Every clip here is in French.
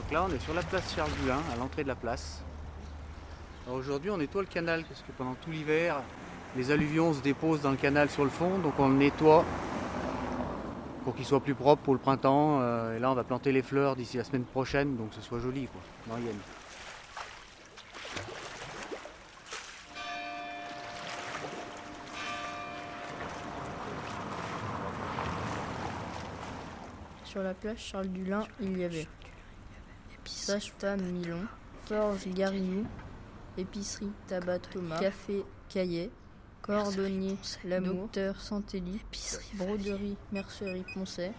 Donc là on est sur la place Charles Dulin, à l'entrée de la place. Alors aujourd'hui on nettoie le canal parce que pendant tout l'hiver les alluvions se déposent dans le canal sur le fond, donc on le nettoie pour qu'il soit plus propre pour le printemps. Et là on va planter les fleurs d'ici la semaine prochaine, donc que ce soit joli quoi, dans Yenne. Sur la place Charles Dulin, il y avait Sage-Femme Milon, Forge Garignou, Épicerie Tabac Thomas, Café Caillet, Cordonnier Lamour, Docteur Santelli, Broderie Mercerie Poncet.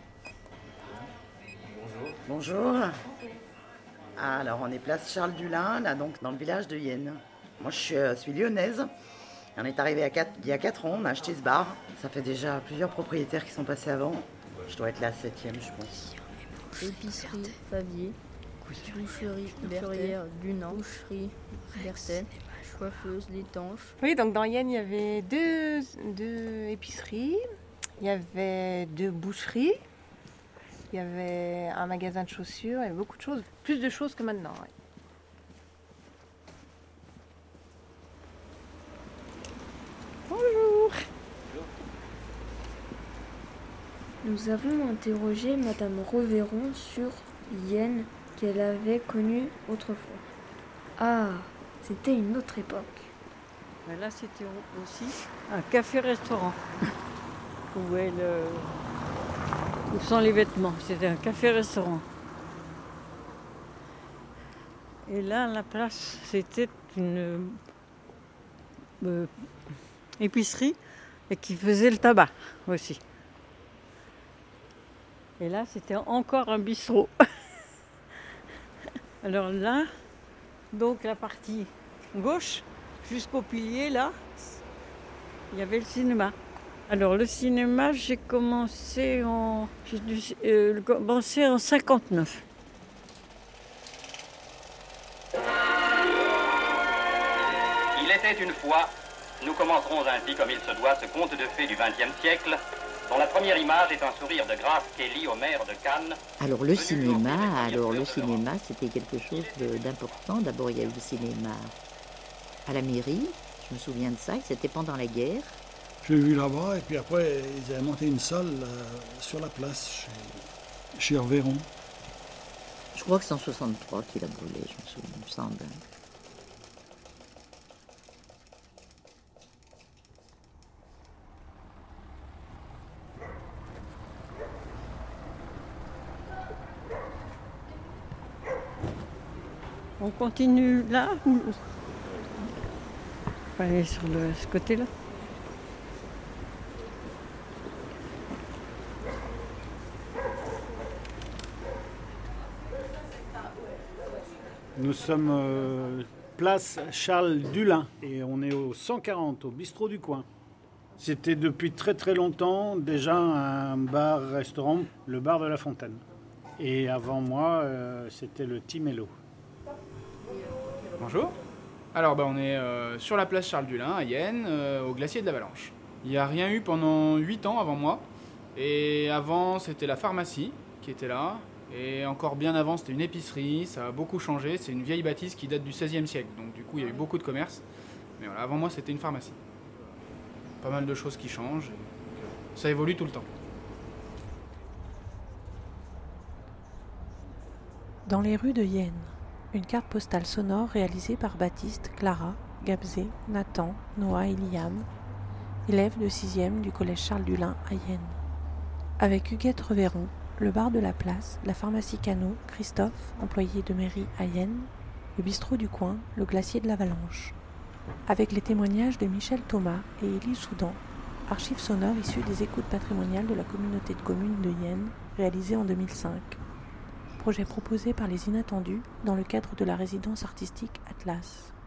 Bonjour. Alors on est place Charles Dulin, là donc dans le village de Yenne. Moi je suis lyonnaise. On est arrivé il y a 4 ans, on a acheté ce bar. Ça fait déjà plusieurs propriétaires qui sont passés avant. Je dois être la 7e je pense. Épicerie Favier, Boucherie Berthière Dunan, Boucherie Berthet, Coiffeuse L'Étanche. Oui, donc dans Yenne, il y avait deux épiceries, il y avait 2 boucheries, il y avait un magasin de chaussures, il y avait beaucoup de choses, plus de choses que maintenant. Ouais. Bonjour. Nous avons interrogé Madame Reveron sur Yenne qu'elle avait connue autrefois. Ah, c'était une autre époque. Là, c'était aussi un café-restaurant où sont les vêtements. C'était un café-restaurant. Et là, la place, c'était une épicerie et qui faisait le tabac aussi. Et là, c'était encore un bistrot. Alors là, donc la partie gauche, jusqu'au pilier, là, il y avait le cinéma. Alors le cinéma, j'ai commencé en 59. Il était une fois, nous commencerons ainsi comme il se doit ce conte de fées du XXe siècle, dont la première image est un sourire de Grace Kelly au maire de Cannes. Alors le cinéma, c'était quelque chose d'important. D'abord il y a eu le cinéma à la mairie, je me souviens de ça, c'était pendant la guerre. Je l'ai vu là-bas et puis après ils avaient monté une salle sur la place chez Reveron. Je crois que c'est en 63 qu'il a brûlé, je me souviens, il me semble. On continue là ou... On va aller sur ce côté-là. Nous sommes place Charles Dulin et on est au 140, au bistrot du coin. C'était depuis très très longtemps déjà un bar-restaurant, le bar de la Fontaine. Et avant moi, c'était le Timello. Bonjour. Alors on est sur la place Charles Dulin à Yenne, au glacier de l'Avalanche. Il n'y a rien eu pendant 8 ans avant moi. Et avant c'était la pharmacie qui était là. Et encore bien avant c'était une épicerie, ça a beaucoup changé. C'est une vieille bâtisse qui date du XVIe siècle. Donc du coup il y a eu beaucoup de commerce. Mais voilà, avant moi c'était une pharmacie. Pas mal de choses qui changent. Ça évolue tout le temps. Dans les rues de Yenne. Une carte postale sonore réalisée par Baptiste, Clara, Gabzé, Nathan, Noah et Liam, élèves de 6e du collège Charles Dulin à Yenne. Avec Huguette Reveron, le bar de la place, la pharmacie Cano, Christophe, employé de mairie à Yenne, le bistrot du coin, le glacier de l'Avalanche. Avec les témoignages de Michel Thomas et Élie Soudan, archives sonores issues des écoutes patrimoniales de la communauté de communes de Yenne, réalisées en 2005. Projet proposé par les Inattendus dans le cadre de la résidence artistique Atlas.